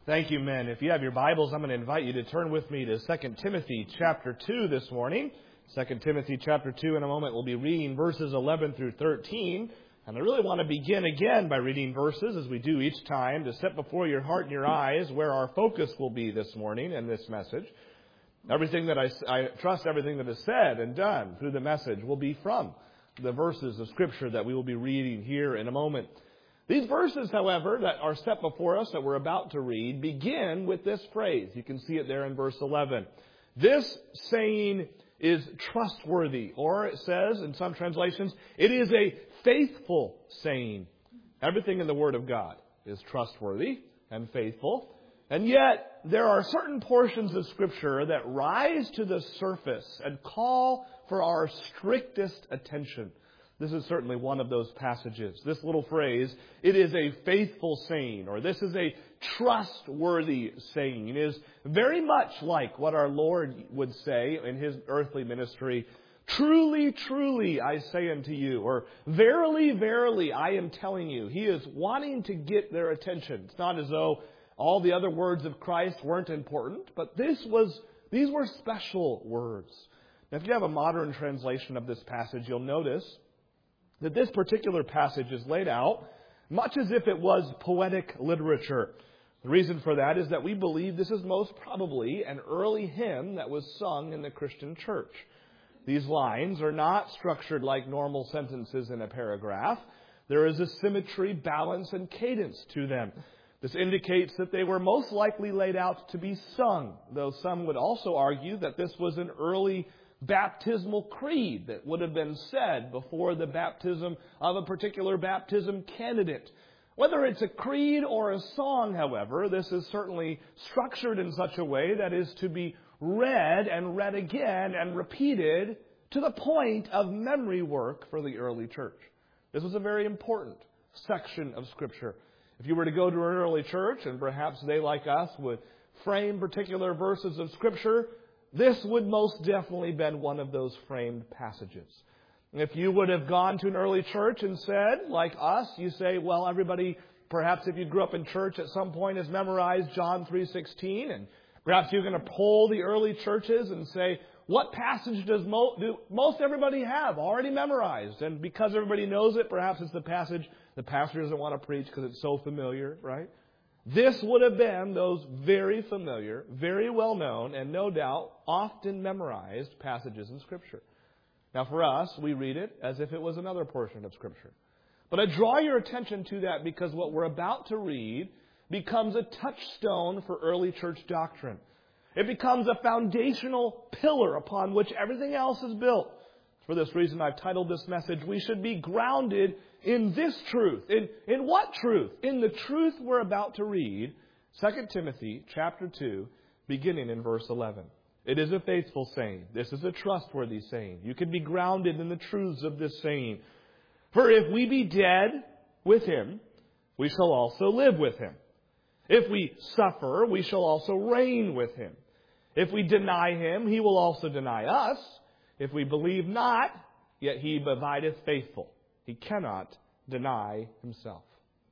Thank you, men. If you have your Bibles, I'm going to invite you to turn with me to 2 Timothy chapter 2 this morning. 2 Timothy chapter 2 in a moment. We'll be reading verses 11 through 13. And I really want to begin again by reading verses, as we do each time, to set before your heart and your eyes where our focus will be this morning in this message. Everything that I trust everything that is said and done through the message will be from the verses of Scripture that we will be reading here in a moment. These verses, however, that are set before us that we're about to read begin with this phrase. You can see it there in verse 11. This saying is trustworthy, or it says in some translations, it is a faithful saying. Everything in the Word of God is trustworthy and faithful. And yet, there are certain portions of Scripture that rise to the surface and call for our strictest attention. This is certainly one of those passages. This little phrase, it is a faithful saying, or this is a trustworthy saying, is very much like what our Lord would say in His earthly ministry. Truly, truly, I say unto you, or verily, verily, I am telling you. He is wanting to get their attention. It's not as though all the other words of Christ weren't important, but these were special words. Now, if you have a modern translation of this passage, you'll notice that this particular passage is laid out much as if it was poetic literature. The reason for that is that we believe this is most probably an early hymn that was sung in the Christian church. These lines are not structured like normal sentences in a paragraph. There is a symmetry, balance, and cadence to them. This indicates that they were most likely laid out to be sung, though some would also argue that this was an early baptismal creed that would have been said before the baptism of a particular baptism candidate. Whether it's a creed or a song, however, this is certainly structured in such a way that is to be read and read again and repeated to the point of memory work for the early church. This was a very important section of Scripture. If you were to go to an early church, and perhaps they, like us, would frame particular verses of Scripture, this would most definitely been one of those framed passages. If you would have gone to an early church and said, like us, you say, well, everybody, perhaps if you grew up in church at some point, has memorized John 3:16, and perhaps you're going to poll the early churches and say, what passage do most everybody have already memorized? And because everybody knows it, perhaps it's the passage the pastor doesn't want to preach because it's so familiar, right? This would have been those very familiar, very well-known, and no doubt often memorized passages in Scripture. Now for us, we read it as if it was another portion of Scripture. But I draw your attention to that because what we're about to read becomes a touchstone for early church doctrine. It becomes a foundational pillar upon which everything else is built. For this reason, I've titled this message, We Should Be Grounded in This Truth. In what truth? In the truth we're about to read, 2 Timothy chapter 2, beginning in verse 11. It is a faithful saying. This is a trustworthy saying. You can be grounded in the truths of this saying. For if we be dead with Him, we shall also live with Him. If we suffer, we shall also reign with Him. If we deny Him, He will also deny us. If we believe not, yet He abideth faithful. He cannot deny Himself.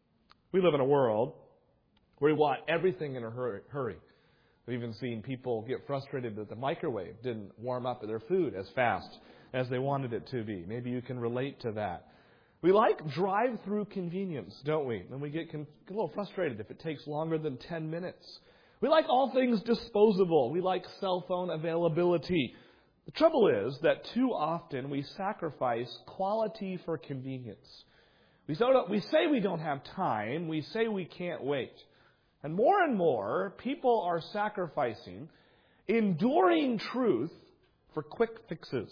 We live in a world where we want everything in a hurry. We've even seen people get frustrated that the microwave didn't warm up their food as fast as they wanted it to be. Maybe you can relate to that. We like drive-through convenience, don't we? And we get a little frustrated if it takes longer than 10 minutes. We like all things disposable. We like cell phone availability. The trouble is that too often we sacrifice quality for convenience. We say we don't have time. We say we can't wait. And more, people are sacrificing enduring truth for quick fixes.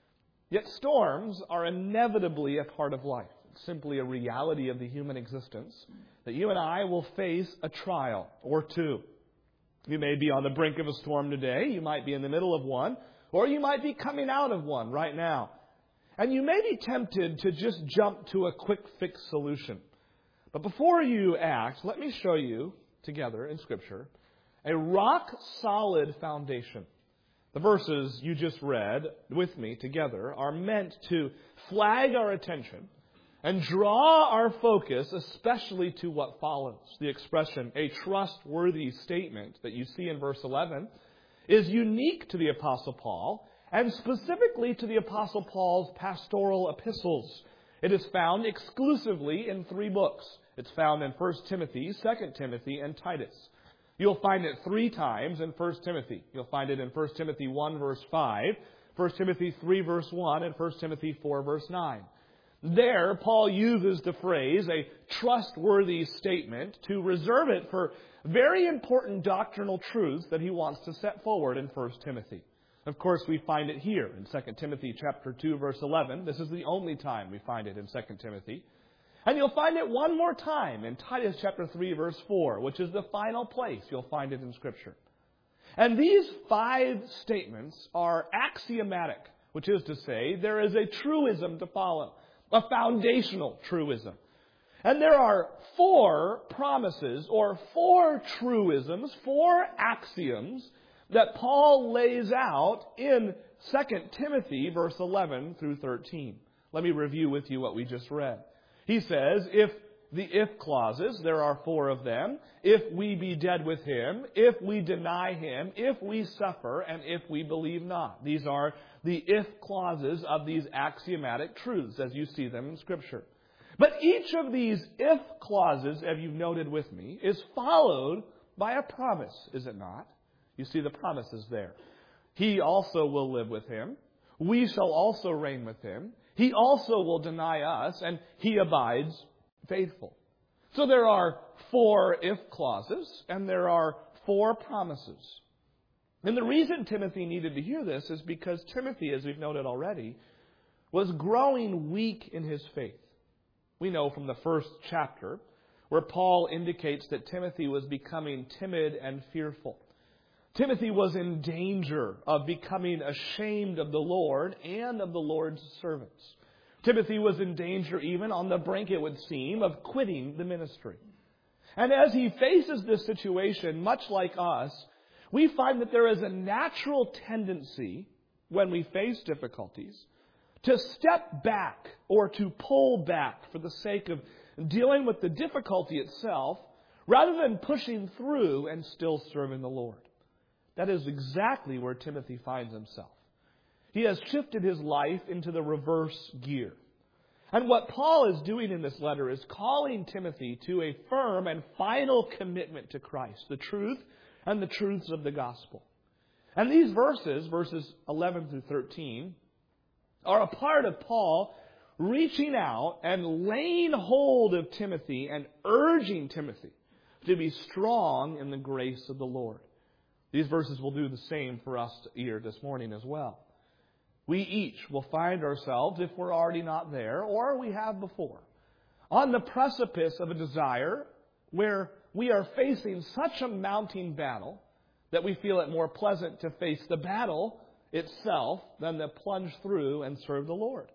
Yet storms are inevitably a part of life. It's simply a reality of the human existence that you and I will face a trial or two. You may be on the brink of a storm today. You might be in the middle of one. Or you might be coming out of one right now. And you may be tempted to just jump to a quick fix solution. But before you act, let me show you together in Scripture a rock-solid foundation. The verses you just read with me together are meant to flag our attention and draw our focus especially to what follows. The expression, a trustworthy statement, that you see in verse 11, is unique to the Apostle Paul, and specifically to the Apostle Paul's pastoral epistles. It is found exclusively in 3 books. It's found in 1 Timothy, 2 Timothy, and Titus. You'll find it 3 times in 1 Timothy. You'll find it in 1 Timothy 1, verse 5, 1 Timothy 3, verse 1, and 1 Timothy 4, verse 9. There, Paul uses the phrase, a trustworthy statement, to reserve it for very important doctrinal truths that he wants to set forward in 1 Timothy. Of course, we find it here in 2 Timothy chapter 2, verse 11. This is the only time we find it in 2 Timothy. And you'll find it one more time in Titus chapter 3, verse 4, which is the final place you'll find it in Scripture. And these 5 statements are axiomatic, which is to say, there is a truism to follow, a foundational truism. And there are 4 promises, or 4 truisms, 4 axioms that Paul lays out in 2 Timothy verse 11 through 13. Let me review with you what we just read. He says, if clauses, there are 4 of them, if we be dead with him, if we deny him, if we suffer, and if we believe not. These are the if clauses of these axiomatic truths as you see them in Scripture. But each of these if clauses, as you've noted with me, is followed by a promise, is it not? You see the promises there. He also will live with him. We shall also reign with him. He also will deny us, and he abides faithful. So there are 4 if clauses, and there are 4 promises. And the reason Timothy needed to hear this is because Timothy, as we've noted already, was growing weak in his faith. We know from the first chapter where Paul indicates that Timothy was becoming timid and fearful. Timothy was in danger of becoming ashamed of the Lord and of the Lord's servants. Timothy was in danger even on the brink, it would seem, of quitting the ministry. And as he faces this situation, much like us, we find that there is a natural tendency, when we face difficulties, to step back or to pull back for the sake of dealing with the difficulty itself, rather than pushing through and still serving the Lord. That is exactly where Timothy finds himself. He has shifted his life into the reverse gear. And what Paul is doing in this letter is calling Timothy to a firm and final commitment to Christ, the truth and the truths of the gospel. And these verses 11 through 13, are a part of Paul reaching out and laying hold of Timothy and urging Timothy to be strong in the grace of the Lord. These verses will do the same for us here this morning as well. We each will find ourselves, if we're already not there, or we have before, on the precipice of a desire where we are facing such a mounting battle that we feel it more pleasant to face the battle itself than to plunge through and serve the Lord.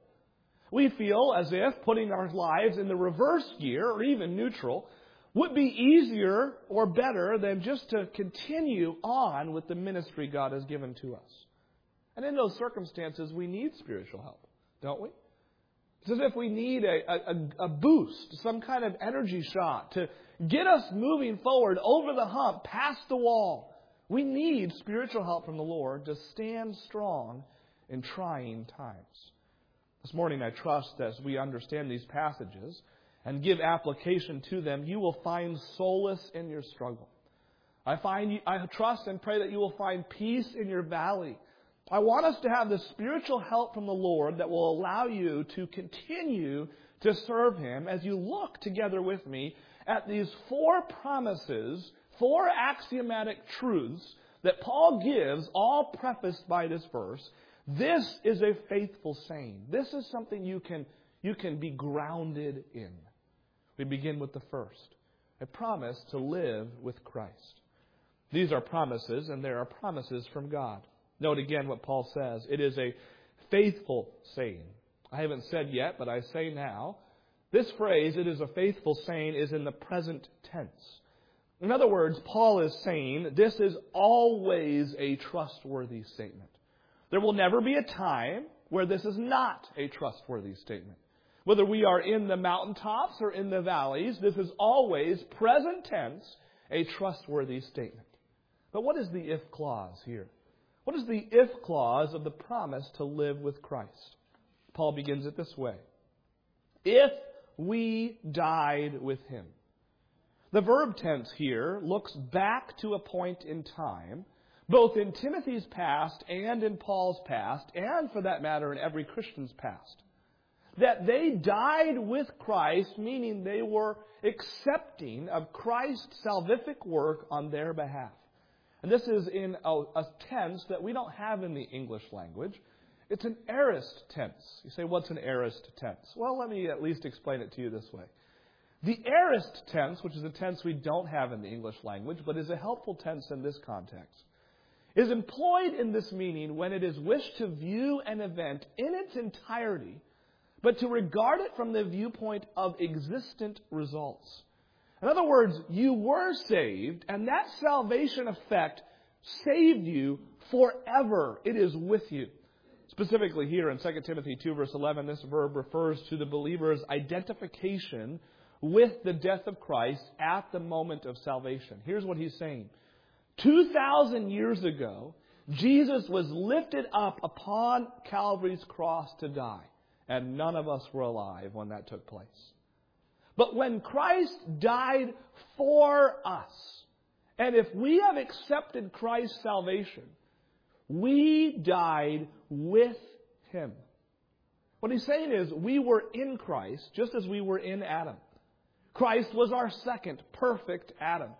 We feel as if putting our lives in the reverse gear, or even neutral, would be easier or better than just to continue on with the ministry God has given to us. And in those circumstances, we need spiritual help, don't we? It's as if we need a boost, some kind of energy shot to get us moving forward over the hump, past the wall. We need spiritual help from the Lord to stand strong in trying times. This morning, I trust as we understand these passages and give application to them, you will find solace in your struggle. I trust and pray that you will find peace in your valley. I want us to have the spiritual help from the Lord that will allow you to continue to serve Him as you look together with me at these 4 promises, 4 axiomatic truths that Paul gives, all prefaced by this verse. This is a faithful saying. This is something you can be grounded in. We begin with the first, a promise to live with Christ. These are promises, and they are promises from God. Note again what Paul says. It is a faithful saying. I haven't said yet, but I say now. This phrase, it is a faithful saying, is in the present tense. In other words, Paul is saying this is always a trustworthy statement. There will never be a time where this is not a trustworthy statement. Whether we are in the mountaintops or in the valleys, this is always, present tense, a trustworthy statement. But what is the if clause here? What is the if clause of the promise to live with Christ? Paul begins it this way. If we died with Him. The verb tense here looks back to a point in time, both in Timothy's past and in Paul's past, and for that matter in every Christian's past. That they died with Christ, meaning they were accepting of Christ's salvific work on their behalf. And this is in a tense that we don't have in the English language. It's an aorist tense. You say, what's an aorist tense? Well, let me at least explain it to you this way. The aorist tense, which is a tense we don't have in the English language, but is a helpful tense in this context, is employed in this meaning when it is wished to view an event in its entirety, but to regard it from the viewpoint of existent results. In other words, you were saved, and that salvation effect saved you forever. It is with you. Specifically here in 2 Timothy 2, verse 11, this verb refers to the believer's identification with the death of Christ at the moment of salvation. Here's what he's saying. 2,000 years ago, Jesus was lifted up upon Calvary's cross to die, and none of us were alive when that took place. But when Christ died for us, and if we have accepted Christ's salvation, we died with Him. What he's saying is we were in Christ just as we were in Adam. Christ was our second perfect Adam.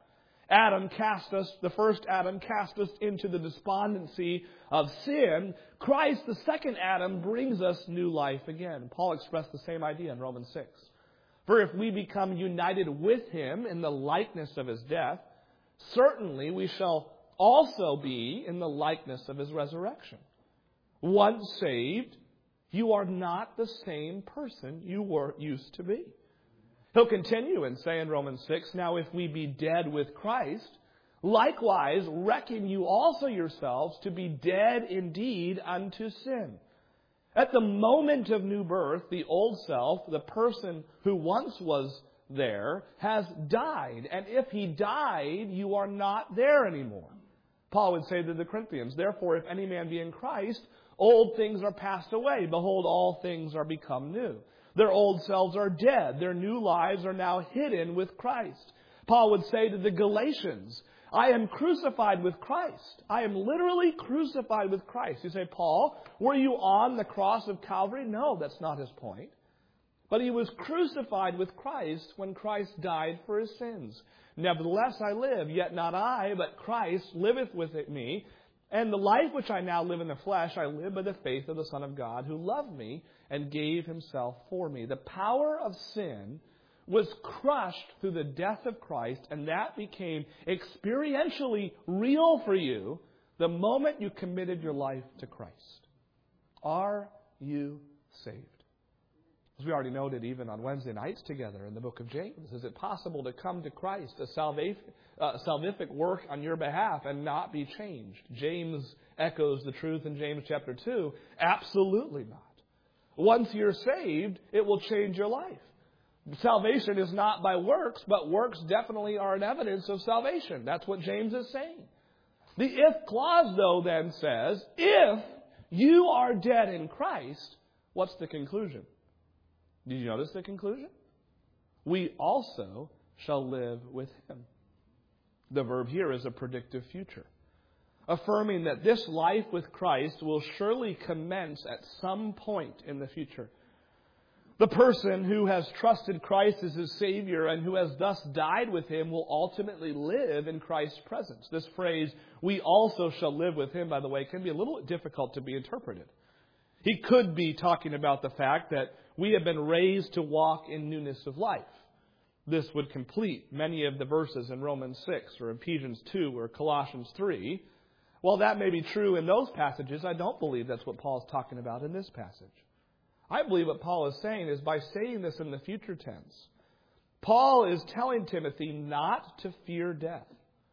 The first Adam cast us into the despondency of sin. Christ, the second Adam, brings us new life again. Paul expressed the same idea in Romans 6. For if we become united with Him in the likeness of His death, certainly we shall also be in the likeness of His resurrection. Once saved, you are not the same person you used to be. He'll continue and say in Romans 6, now if we be dead with Christ, likewise reckon you also yourselves to be dead indeed unto sin. At the moment of new birth, the old self, the person who once was there, has died. And if he died, you are not there anymore. Paul would say to the Corinthians, therefore, if any man be in Christ, old things are passed away. Behold, all things are become new. Their old selves are dead. Their new lives are now hidden with Christ. Paul would say to the Galatians, I am crucified with Christ. I am literally crucified with Christ. You say, Paul, were you on the cross of Calvary? No, that's not his point. But he was crucified with Christ when Christ died for his sins. Nevertheless, I live, yet not I, but Christ liveth within me. And the life which I now live in the flesh, I live by the faith of the Son of God, who loved me and gave himself for me. The power of sin was crushed through the death of Christ, and that became experientially real for you the moment you committed your life to Christ. Are you saved? As we already noted even on Wednesday nights together in the book of James, is it possible to come to Christ, a salvific work on your behalf, and not be changed? James echoes the truth in James chapter 2. Absolutely not. Once you're saved, it will change your life. Salvation is not by works, but works definitely are an evidence of salvation. That's what James is saying. The if clause, though, then says, if you are dead in Christ, what's the conclusion? Did you notice the conclusion? We also shall live with him. The verb here is a predictive future, affirming that this life with Christ will surely commence at some point in the future. The person who has trusted Christ as his Savior and who has thus died with him will ultimately live in Christ's presence. This phrase, we also shall live with him, by the way, can be a little difficult to be interpreted. He could be talking about the fact that we have been raised to walk in newness of life. This would complete many of the verses in Romans 6 or Ephesians 2 or Colossians 3. While that may be true in those passages, I don't believe that's what Paul's talking about in this passage. I believe what Paul is saying is by saying this in the future tense, Paul is telling Timothy not to fear death.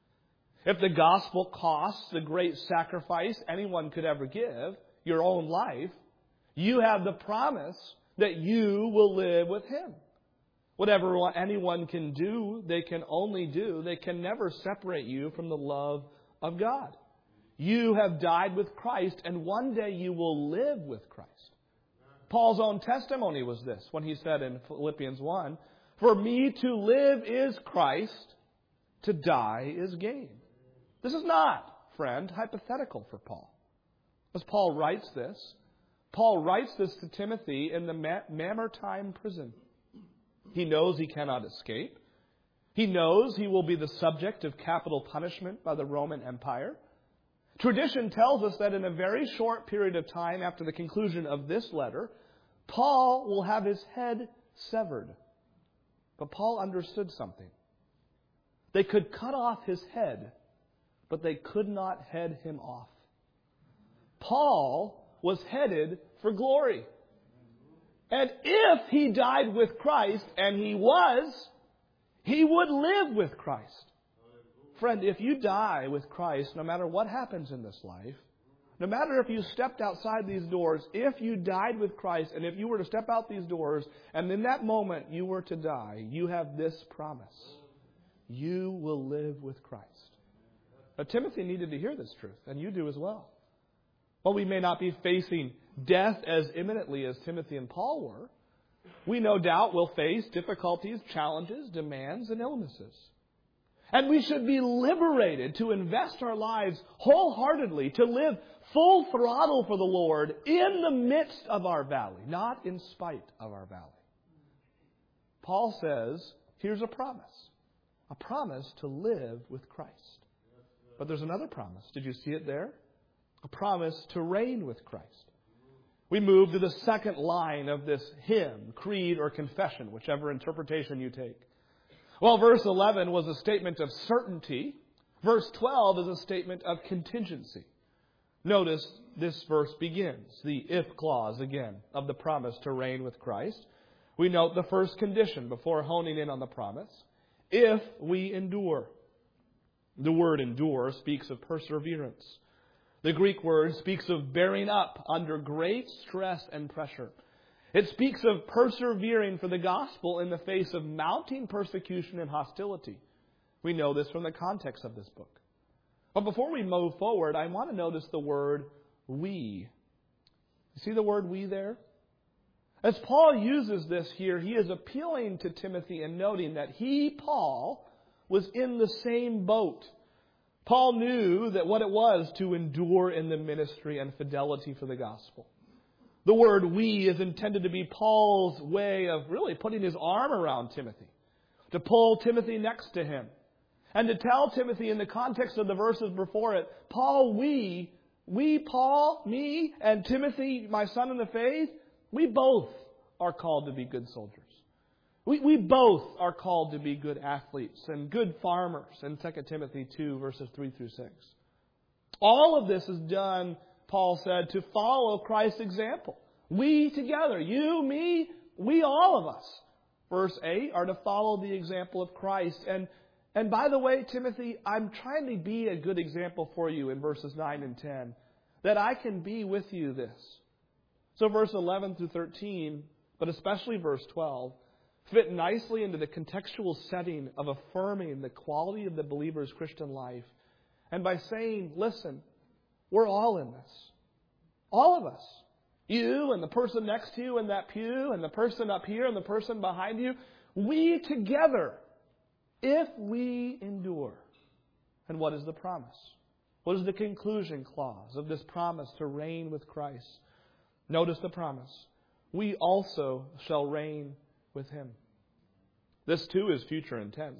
If the gospel costs the great sacrifice anyone could ever give, your own life, you have the promise that you will live with Him. Whatever anyone can do, they can only do. They can never separate you from the love of God. You have died with Christ, and one day you will live with Christ. Paul's own testimony was this when he said in Philippians 1, "For me to live is Christ, to die is gain." This is not, friend, hypothetical for Paul. As Paul writes this to Timothy in the Mamertine prison. He knows he cannot escape. He knows he will be the subject of capital punishment by the Roman Empire. Tradition tells us that in a very short period of time after the conclusion of this letter, Paul will have his head severed. But Paul understood something. They could cut off his head, but they could not head him off. Paul was headed for glory. And if he died with Christ, and he would live with Christ. Friend, if you die with Christ, no matter what happens in this life, no matter if you stepped outside these doors, if you died with Christ, and if you were to step out these doors, and in that moment you were to die, you have this promise. You will live with Christ. Now, Timothy needed to hear this truth, and you do as well. While we may not be facing death as imminently as Timothy and Paul were, we no doubt will face difficulties, challenges, demands, and illnesses. And we should be liberated to invest our lives wholeheartedly, to live full throttle for the Lord in the midst of our valley, not in spite of our valley. Paul says, here's a promise to live with Christ. But there's another promise. Did you see it there? A promise to reign with Christ. We move to the second line of this hymn, creed, or confession, whichever interpretation you take. Well, verse 11 was a statement of certainty. Verse 12 is a statement of contingency. Notice this verse begins, the if clause again, of the promise to reign with Christ. We note the first condition before honing in on the promise. If we endure. The word endure speaks of perseverance. The Greek word speaks of bearing up under great stress and pressure. It speaks of persevering for the gospel in the face of mounting persecution and hostility. We know this from the context of this book. But before we move forward, I want to notice the word we. You see the word we there? As Paul uses this here, he is appealing to Timothy and noting that he, Paul, was in the same boat. Paul knew that what it was to endure in the ministry and fidelity for the gospel. The word we is intended to be Paul's way of really putting his arm around Timothy, to pull Timothy next to him, and to tell Timothy in the context of the verses before it, Paul, we, Paul, me, and Timothy, my son in the faith, we both are called to be good soldiers. We both are called to be good athletes and good farmers in 2 Timothy 2, verses 3 through 6. All of this is done, Paul said, to follow Christ's example. We together, you, me, we, all of us, verse 8, are to follow the example of Christ. And by the way, Timothy, I'm trying to be a good example for you in verses 9 and 10, that I can be with you this. So verse 11 through 13, but especially verse 12, fit nicely into the contextual setting of affirming the quality of the believer's Christian life. And by saying, listen, we're all in this. All of us. You and the person next to you in that pew and the person up here and the person behind you. We together, if we endure. And what is the promise? What is the conclusion clause of this promise to reign with Christ? Notice the promise. We also shall reign with Him. This too is future intense.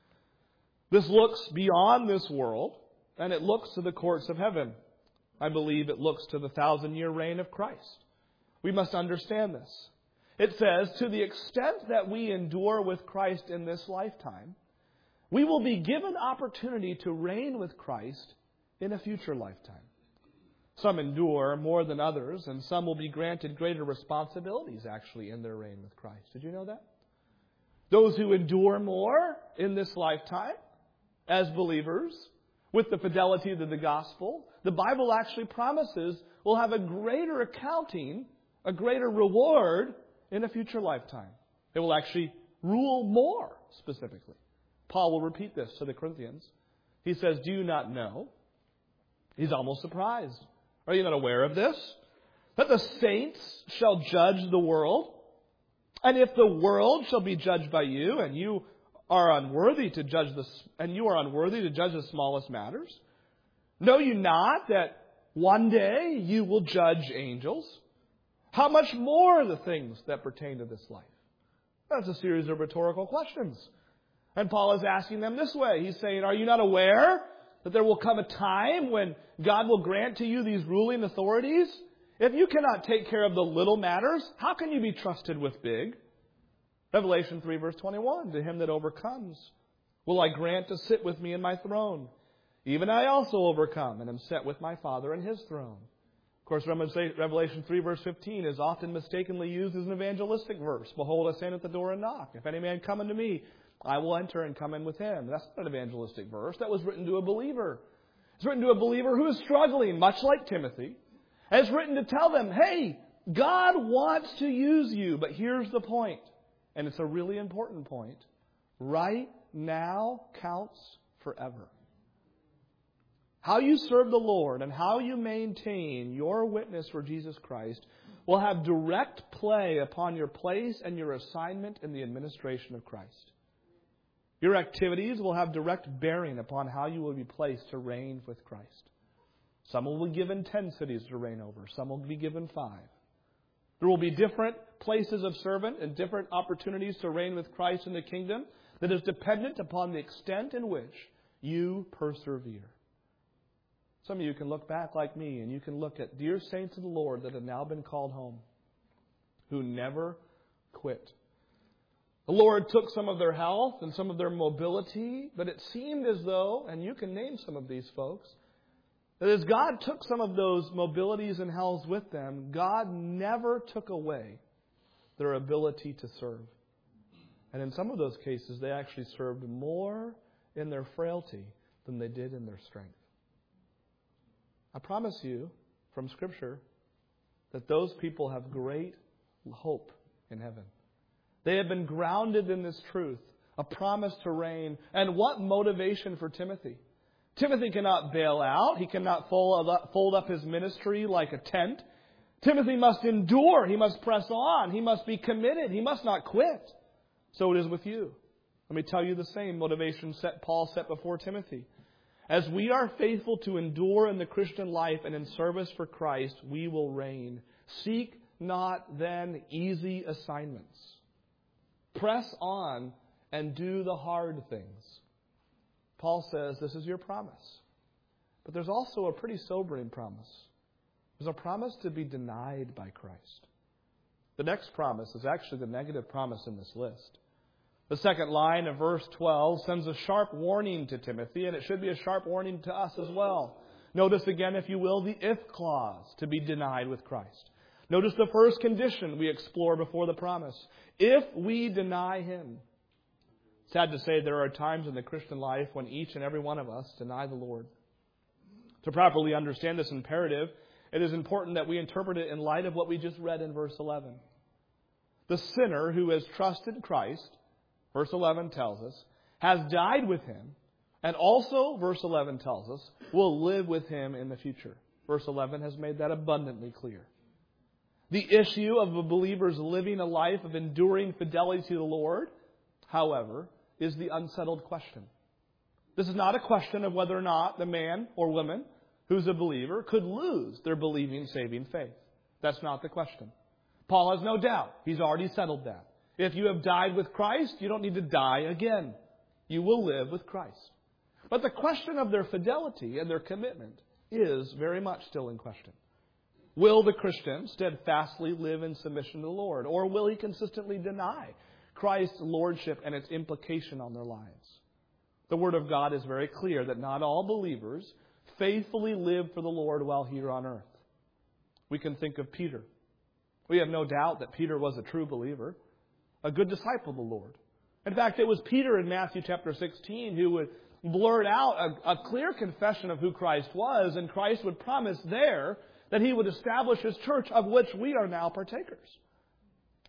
This looks beyond this world, and it looks to the courts of heaven. I believe it looks to the 1,000-year reign of Christ. We must understand this. It says, to the extent that we endure with Christ in this lifetime, we will be given opportunity to reign with Christ in a future lifetime. Some endure more than others, and some will be granted greater responsibilities, actually, in their reign with Christ. Did you know that? Those who endure more in this lifetime as believers with the fidelity of the gospel, the Bible actually promises will have a greater accounting, a greater reward in a future lifetime. They will actually rule more, specifically. Paul will repeat this to the Corinthians. He says, do you not know? He's almost surprised. Are you not aware of this? That the saints shall judge the world? And if the world shall be judged by you, and you are unworthy to judge the smallest matters, know you not that one day you will judge angels? How much more the things that pertain to this life? That's a series of rhetorical questions. And Paul is asking them this way. He's saying, are you not aware that there will come a time when God will grant to you these ruling authorities? If you cannot take care of the little matters, how can you be trusted with big? Revelation 3 verse 21, to him that overcomes, will I grant to sit with me in my throne. Even I also overcome and am set with my Father in His throne. Of course, Revelation 3 verse 15 is often mistakenly used as an evangelistic verse. Behold, I stand at the door and knock. If any man come unto me, I will enter and come in with him. That's not an evangelistic verse. That was written to a believer. It's written to a believer who is struggling, much like Timothy. And it's written to tell them, hey, God wants to use you. But here's the point. And it's a really important point. Right now counts forever. How you serve the Lord and how you maintain your witness for Jesus Christ will have direct play upon your place and your assignment in the administration of Christ. Your activities will have direct bearing upon how you will be placed to reign with Christ. Some will be given 10 cities to reign over. Some will be given 5. There will be different places of servant and different opportunities to reign with Christ in the kingdom that is dependent upon the extent in which you persevere. Some of you can look back like me and you can look at dear saints of the Lord that have now been called home, who never quit. The Lord took some of their health and some of their mobility, but it seemed as though, and you can name some of these folks, that as God took some of those mobilities and healths with them, God never took away their ability to serve. And in some of those cases, they actually served more in their frailty than they did in their strength. I promise you from Scripture that those people have great hope in heaven. They have been grounded in this truth, a promise to reign. And what motivation for Timothy? Timothy cannot bail out. He cannot fold up his ministry like a tent. Timothy must endure. He must press on. He must be committed. He must not quit. So it is with you. Let me tell you the same motivation Paul set before Timothy. As we are faithful to endure in the Christian life and in service for Christ, we will reign. Seek not then easy assignments. Press on and do the hard things. Paul says this is your promise. But there's also a pretty sobering promise. There's a promise to be denied by Christ. The next promise is actually the negative promise in this list. The second line of verse 12 sends a sharp warning to Timothy, and it should be a sharp warning to us as well. Notice again, if you will, the if clause, to be denied with Christ. Notice the first condition we explore before the promise. If we deny Him. Sad to say, there are times in the Christian life when each and every one of us deny the Lord. To properly understand this imperative, it is important that we interpret it in light of what we just read in verse 11. The sinner who has trusted Christ, verse 11 tells us, has died with Him, and also, verse 11 tells us, will live with Him in the future. Verse 11 has made that abundantly clear. The issue of a believer's living a life of enduring fidelity to the Lord, however, is the unsettled question. This is not a question of whether or not the man or woman who's a believer could lose their believing, saving faith. That's not the question. Paul has no doubt. He's already settled that. If you have died with Christ, you don't need to die again. You will live with Christ. But the question of their fidelity and their commitment is very much still in question. Will the Christian steadfastly live in submission to the Lord? Or will he consistently deny Christ's lordship and its implication on their lives? The Word of God is very clear that not all believers faithfully live for the Lord while here on earth. We can think of Peter. We have no doubt that Peter was a true believer, a good disciple of the Lord. In fact, it was Peter in Matthew chapter 16 who would blurt out a clear confession of who Christ was, and Christ would promise there that He would establish His church, of which we are now partakers.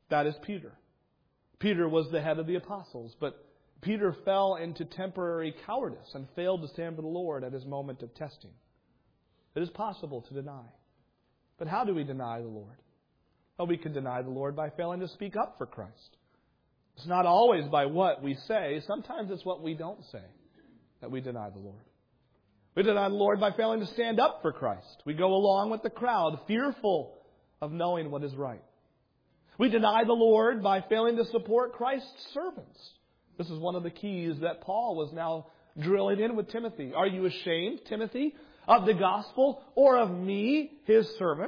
That is Peter. Peter was the head of the apostles, but Peter fell into temporary cowardice and failed to stand for the Lord at his moment of testing. It is possible to deny. But how do we deny the Lord? Well, we can deny the Lord by failing to speak up for Christ. It's not always by what we say. Sometimes it's what we don't say that we deny the Lord. We deny the Lord by failing to stand up for Christ. We go along with the crowd, fearful of knowing what is right. We deny the Lord by failing to support Christ's servants. This is one of the keys that Paul was now drilling in with Timothy. Are you ashamed, Timothy, of the gospel or of me, his servant?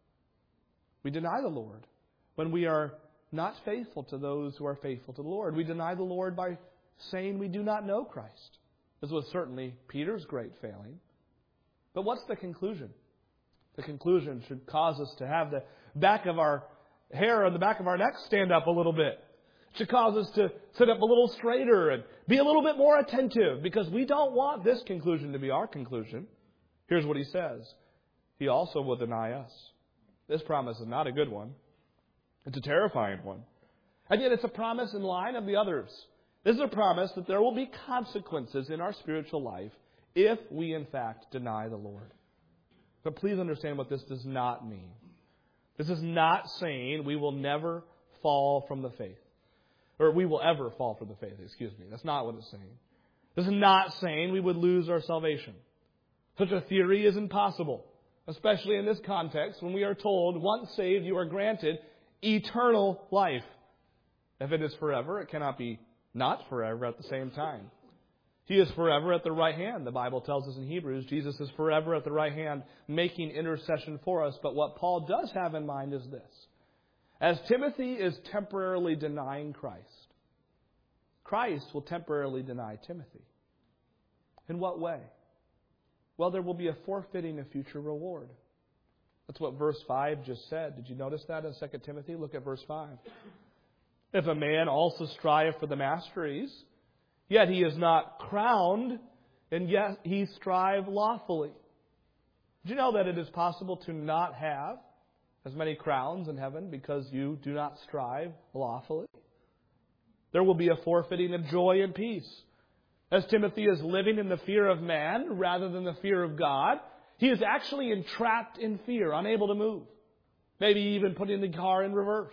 We deny the Lord when we are not faithful to those who are faithful to the Lord. We deny the Lord by saying we do not know Christ. This was certainly Peter's great failing. But what's the conclusion? The conclusion should cause us to have the back of our hair on the back of our neck stand up a little bit. It should cause us to sit up a little straighter and be a little bit more attentive, because we don't want this conclusion to be our conclusion. Here's what he says. He also will deny us. This promise is not a good one. It's a terrifying one. And yet it's a promise in line of the others. This is a promise that there will be consequences in our spiritual life if we, in fact, deny the Lord. But please understand what this does not mean. This is not saying we will never fall from the faith. Or we will ever fall from the faith, That's not what it's saying. This is not saying we would lose our salvation. Such a theory is impossible, especially in this context when we are told, once saved, you are granted eternal life. If it is forever, it cannot be not forever at the same time. He is forever at the right hand. The Bible tells us in Hebrews, Jesus is forever at the right hand, making intercession for us. But what Paul does have in mind is this. As Timothy is temporarily denying Christ, Christ will temporarily deny Timothy. In what way? Well, there will be a forfeiting of future reward. That's what verse 5 just said. Did you notice that in 2 Timothy? Look at verse 5. If a man also strive for the masteries, yet he is not crowned, and yet he strive lawfully. Did you know that it is possible to not have as many crowns in heaven because you do not strive lawfully? There will be a forfeiting of joy and peace. As Timothy is living in the fear of man rather than the fear of God, he is actually entrapped in fear, unable to move. Maybe even putting the car in reverse.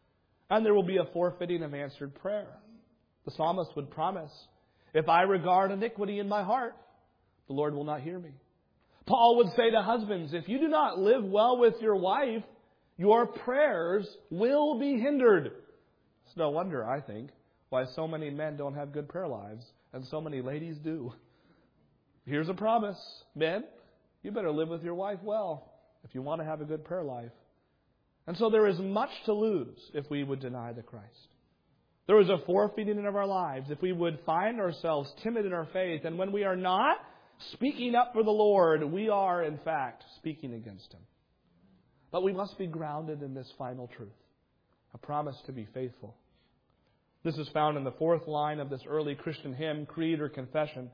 And there will be a forfeiting of answered prayer. The psalmist would promise, if I regard iniquity in my heart, the Lord will not hear me. Paul would say to husbands, if you do not live well with your wife, your prayers will be hindered. It's no wonder, I think, why so many men don't have good prayer lives, and so many ladies do. Here's a promise. Men, you better live with your wife well if you want to have a good prayer life. And so there is much to lose if we would deny the Christ. There is a forfeiting of our lives if we would find ourselves timid in our faith. And when we are not speaking up for the Lord, we are, in fact, speaking against Him. But we must be grounded in this final truth, a promise to be faithful. This is found in the fourth line of this early Christian hymn, creed, or confession.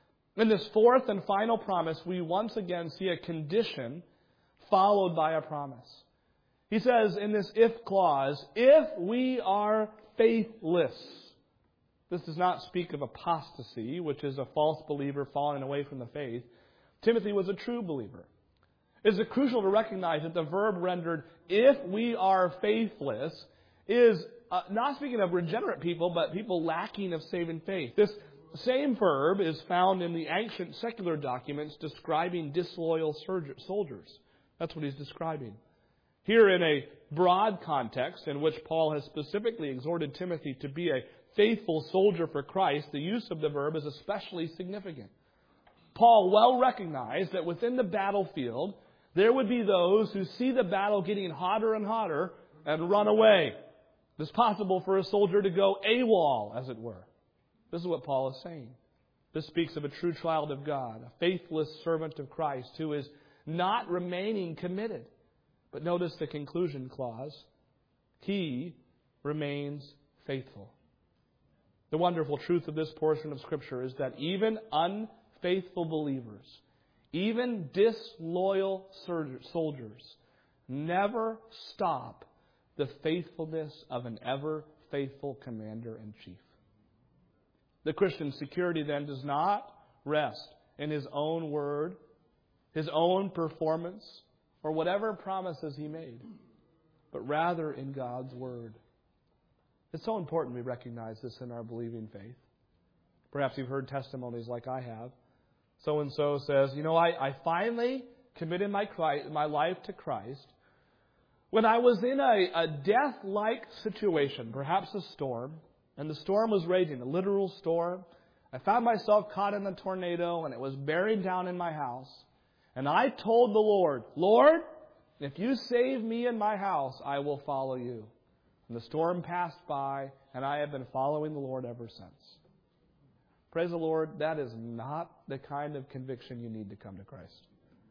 In this fourth and final promise, we once again see a condition followed by a promise. He says in this if clause, if we are faithless. This does not speak of apostasy, which is a false believer falling away from the faith. Timothy was a true believer. It is crucial to recognize that the verb rendered, if we are faithless, is not speaking of regenerate people, but people lacking of saving faith. This same verb is found in the ancient secular documents describing disloyal soldiers. That's what he's describing. Here in a broad context in which Paul has specifically exhorted Timothy to be a faithful soldier for Christ, the use of the verb is especially significant. Paul well recognized that within the battlefield, there would be those who see the battle getting hotter and hotter and run away. It is possible for a soldier to go AWOL, as it were. This is what Paul is saying. This speaks of a true child of God, a faithless servant of Christ who is not remaining committed. But notice the conclusion clause. He remains faithful. The wonderful truth of this portion of Scripture is that even unfaithful believers, even disloyal soldiers, never stop the faithfulness of an ever faithful commander-in-chief. The Christian's security then does not rest in his own word, his own performance, or whatever promises he made, but rather in God's word. It's so important we recognize this in our believing faith. Perhaps you've heard testimonies like I have. So-and-so says, I finally committed my life to Christ when I was in a death-like situation, perhaps a storm, and the storm was raging, a literal storm. I found myself caught in a tornado, and it was bearing down in my house. And I told the Lord, Lord, if you save me and my house, I will follow you. And the storm passed by, and I have been following the Lord ever since. Praise the Lord, that is not the kind of conviction you need to come to Christ.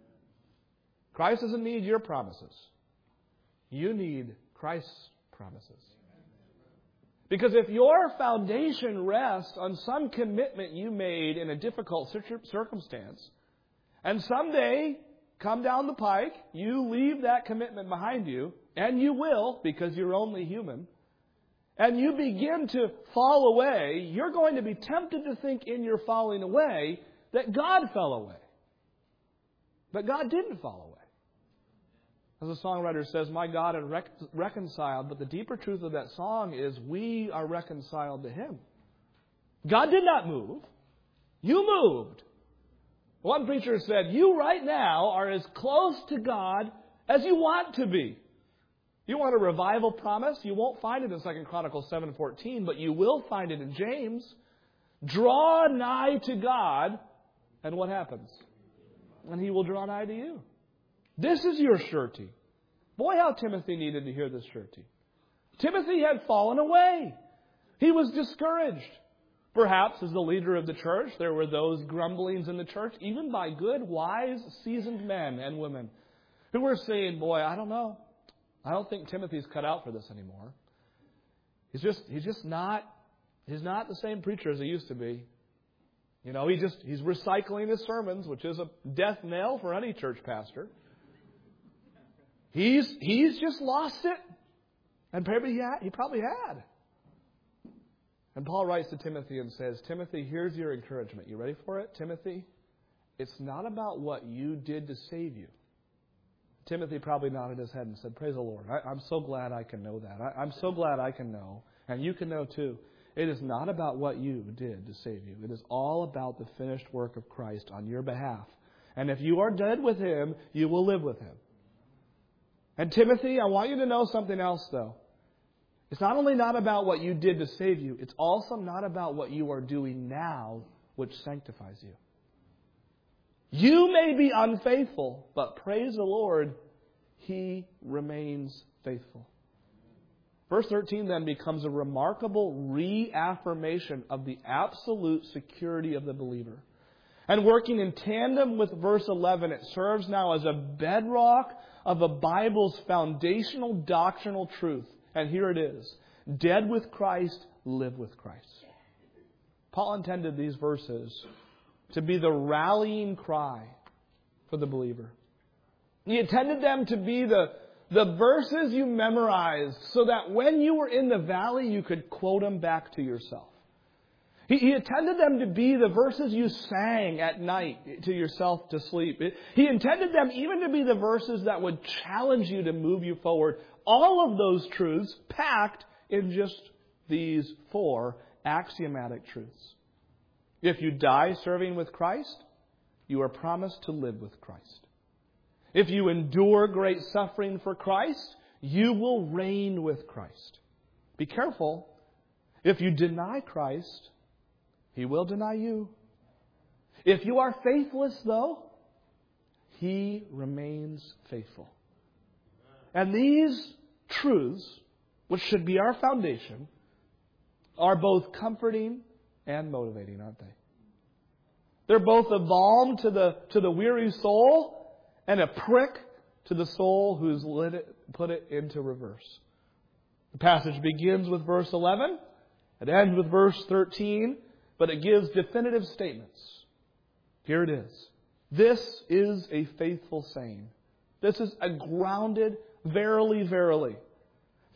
Christ doesn't need your promises. You need Christ's promises. Because if your foundation rests on some commitment you made in a difficult circumstance, and someday, come down the pike, you leave that commitment behind you, and you will, because you're only human, and you begin to fall away, you're going to be tempted to think in your falling away that God fell away. But God didn't fall away. As the songwriter says, my God is reconciled, but the deeper truth of that song is we are reconciled to Him. God did not move. You moved. One preacher said, you right now are as close to God as you want to be. You want a revival promise? You won't find it in 2 Chronicles 7:14, but you will find it in James. Draw nigh to God, and what happens? And He will draw nigh to you. This is your surety. Boy, how Timothy needed to hear this surety. Timothy had fallen away. He was discouraged. Perhaps as the leader of the church, there were those grumblings in the church, even by good, wise, seasoned men and women, who were saying, boy, I don't know. I don't think Timothy's cut out for this anymore. He's not the same preacher as he used to be. He's recycling his sermons, which is a death knell for any church pastor. He's just lost it. And he probably had. And Paul writes to Timothy and says, Timothy, here's your encouragement. You ready for it? Timothy, it's not about what you did to save you. Timothy probably nodded his head and said, praise the Lord. I'm so glad I can know that. I'm so glad I can know. And you can know too. It is not about what you did to save you. It is all about the finished work of Christ on your behalf. And if you are dead with Him, you will live with Him. And Timothy, I want you to know something else though. It's not only not about what you did to save you, it's also not about what you are doing now which sanctifies you. You may be unfaithful, but praise the Lord, He remains faithful. Verse 13 then becomes a remarkable reaffirmation of the absolute security of the believer. And working in tandem with verse 11, it serves now as a bedrock of the Bible's foundational doctrinal truth. And here it is. Dead with Christ, live with Christ. Paul intended these verses to be the rallying cry for the believer. He intended them to be the verses you memorized so that when you were in the valley, you could quote them back to yourself. He intended them to be the verses you sang at night to yourself to sleep. He intended them even to be the verses that would challenge you to move you forward. All of those truths packed in just these 4 axiomatic truths. If you die serving with Christ, you are promised to live with Christ. If you endure great suffering for Christ, you will reign with Christ. Be careful. If you deny Christ, He will deny you. If you are faithless, though, He remains faithful. And these truths, which should be our foundation, are both comforting and motivating, aren't they? They're both a balm to the weary soul and a prick to the soul who's put it into reverse. The passage begins with verse 11. It ends with verse 13. But it gives definitive statements. Here it is. This is a faithful saying. This is a grounded, verily, verily.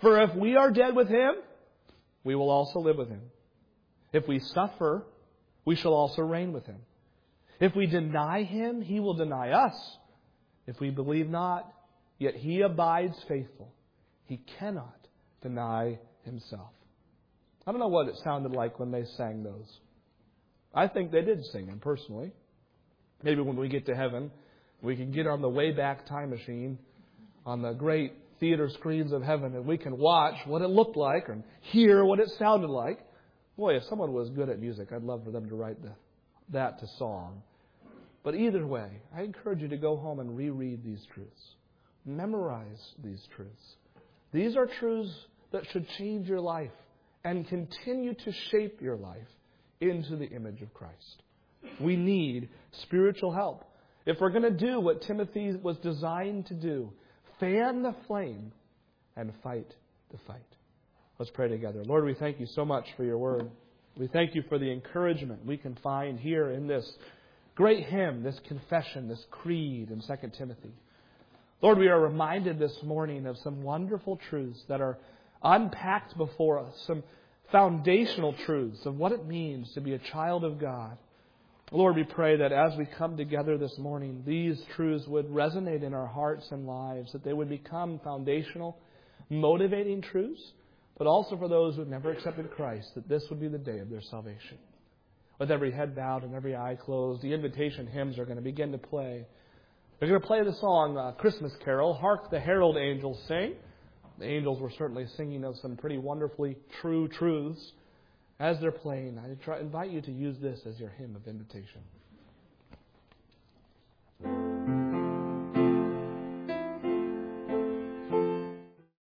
For if we are dead with Him, we will also live with Him. If we suffer, we shall also reign with Him. If we deny Him, He will deny us. If we believe not, yet He abides faithful. He cannot deny Himself. I don't know what it sounded like when they sang those. I think they did sing them personally. Maybe when we get to heaven, we can get on the Wayback Time Machine on the great theater screens of heaven and we can watch what it looked like and hear what it sounded like. Boy, if someone was good at music, I'd love for them to write that to song. But either way, I encourage you to go home and reread these truths. Memorize these truths. These are truths that should change your life and continue to shape your life into the image of Christ. We need spiritual help. If we're going to do what Timothy was designed to do, fan the flame and fight the fight. Let's pray together. Lord, we thank You so much for Your word. We thank You for the encouragement we can find here in this great hymn, this confession, this creed in 2 Timothy. Lord, we are reminded this morning of some wonderful truths that are unpacked before us, some foundational truths of what it means to be a child of God. Lord, we pray that as we come together this morning, these truths would resonate in our hearts and lives, that they would become foundational, motivating truths, but also for those who have never accepted Christ, that this would be the day of their salvation. With every head bowed and every eye closed, the invitation hymns are going to begin to play. They're going to play the song, Christmas Carol, Hark the Herald Angels Sing. The angels were certainly singing of some pretty wonderfully true truths. As they're playing, I invite you to use this as your hymn of invitation.